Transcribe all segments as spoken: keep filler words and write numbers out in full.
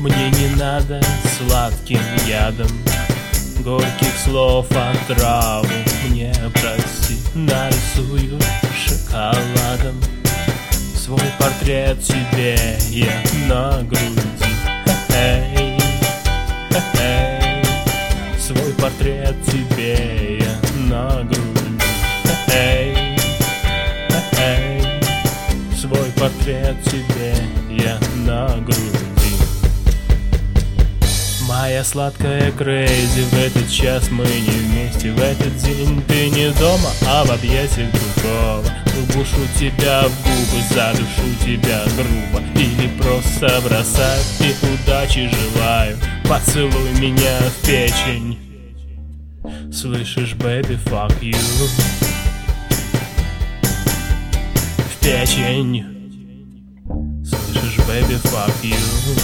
Мне не надо сладким ядом горьких слов отраву. Мне прости, нарисую шоколадом свой портрет тебе я на груди. Эй, эй, свой портрет тебе я на груди. Эй, эй, свой портрет тебе я на груди. Моя сладкая крейзи, в этот час мы не вместе. В этот день ты не дома, а в объятиях другого. Укушу тебя в губы, задушу тебя грубо. Или просто бросаю и удачи желаю. Поцелуй меня в печень. Слышишь, baby, fuck you. В печень. Слышишь, baby, fuck you.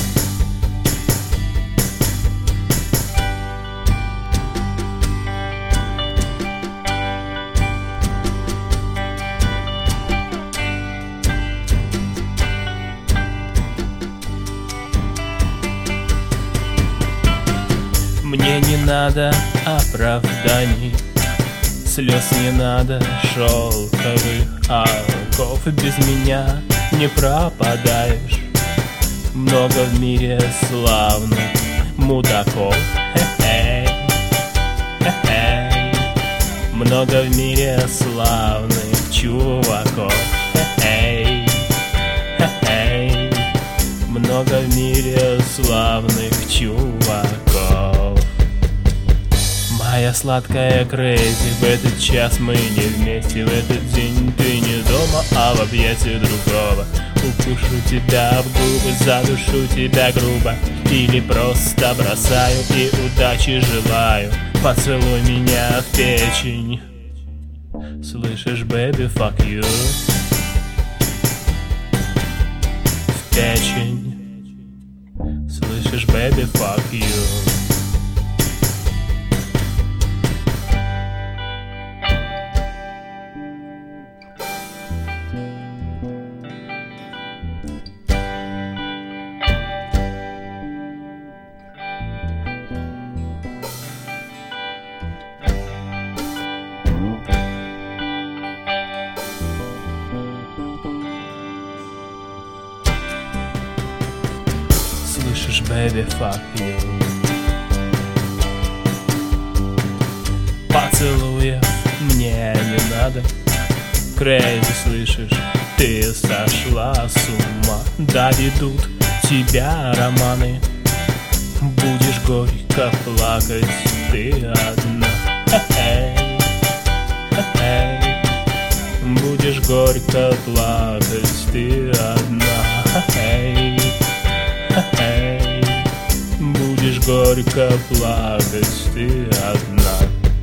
Мне не надо оправданий, слез не надо, шелковых оков. Без меня не пропадаешь. Много в мире славных мудаков. Хе-хей, хе-хей. Много в мире славных чуваков. Хе-хей, хе-хей. Много в мире славных чуваков. Моя сладкая крейзи, в этот час мы не вместе. В этот день ты не дома, а в объятии другого. Укушу тебя в губы, задушу тебя грубо. Или просто бросаю и удачи желаю. Поцелуй меня в печень. Слышишь, baby, fuck you. В печень. Слышишь, baby, fuck you. Слышишь, baby, fuck you. Поцелуев мне не надо. Крейзи, слышишь, ты сошла с ума. Доведут тебя романы. Будешь горько плакать ты одна. Хе-хей, хе-хей. Будешь горько плакать ты одна. Хе-хей, хе-хей. Будешь горько плакать ты одна.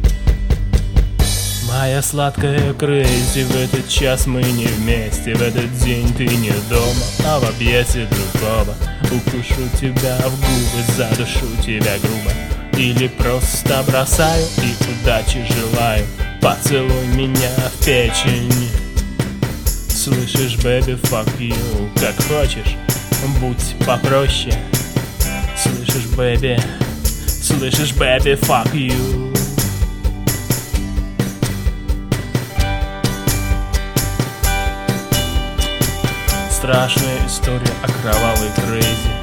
Моя сладкая крейзи, в этот час мы не вместе. В этот день ты не дома, а в объятии другого. Укушу тебя в губы, задушу тебя грубо. Или просто бросаю и удачи желаю. Поцелуй меня в печень. Слышишь, baby, fuck you. Как хочешь, будь попроще. Слышишь, baby, слышишь, baby, fuck you. Страшная история о кровавой крейзи.